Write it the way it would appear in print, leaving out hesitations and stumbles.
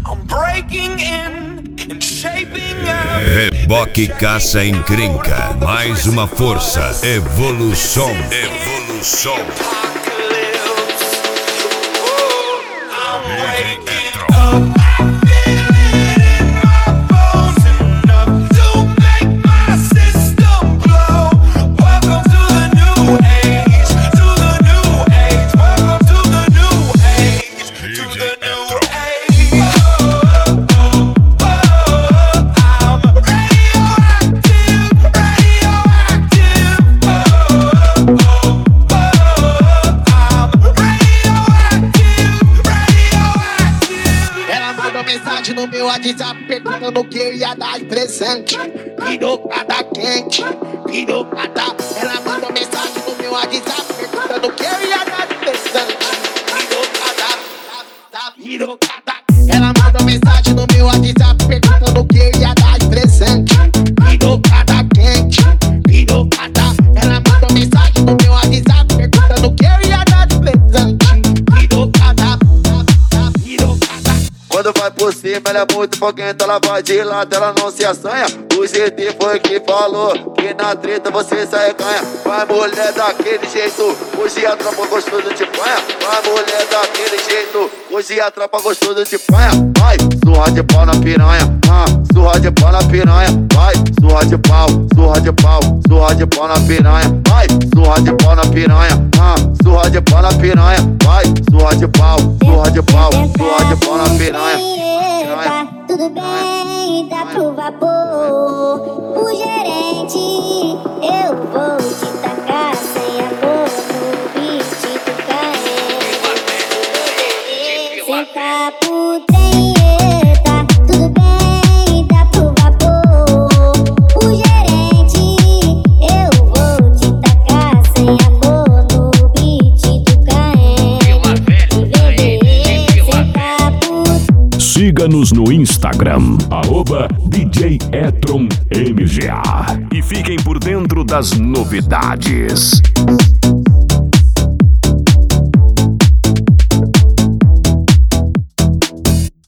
I'm breaking in and shaping up. Reboque Caça Encrenca, mais uma força, evolução, evolução. Apocalypse. I'm breaking up. Mensagem no meu WhatsApp perguntando o que eu ia dar de presente. Pirocada quente, pirocada. Ela mandou mensagem no meu WhatsApp perguntando o que eu ia dar de presente. Pirocada, pirocada. Ela mandou mensagem no meu WhatsApp perguntando o que eu ia dar de presente. Pirocada quente, pirocada. Ela mandou mensagem no meu WhatsApp perguntando o que eu ia dar de presente. Pirocada, pirocada. Quando vai por cima, ela é muito foguenta, ela vai de lado, ela não se assanha. O GT foi que falou que na treta você sai ganha. Vai mulher daquele jeito, hoje a tropa gostosa de panha. Vai mulher daquele jeito, hoje a tropa gostosa de panha. Vai, surra de pau na piranha, surra de pau na piranha. Vai, surra de pau, surra de pau, surra de pau na piranha. Vai, surra de pau na piranha, surra de pau na piranha. Vai, surra de pau, surra de pau, surra de pau na piranha. Tá tudo bem, dá pro vapor. O gerente, eu vou te tacar sem amor no beat do Caê. Senta pro trem, tá tudo bem, dá pro vapor. O gerente, eu vou te tacar sem amor no beat do Caê. Senta pro Siga-nos no Instagram, @DJ Etron MGA, e fiquem por dentro das novidades.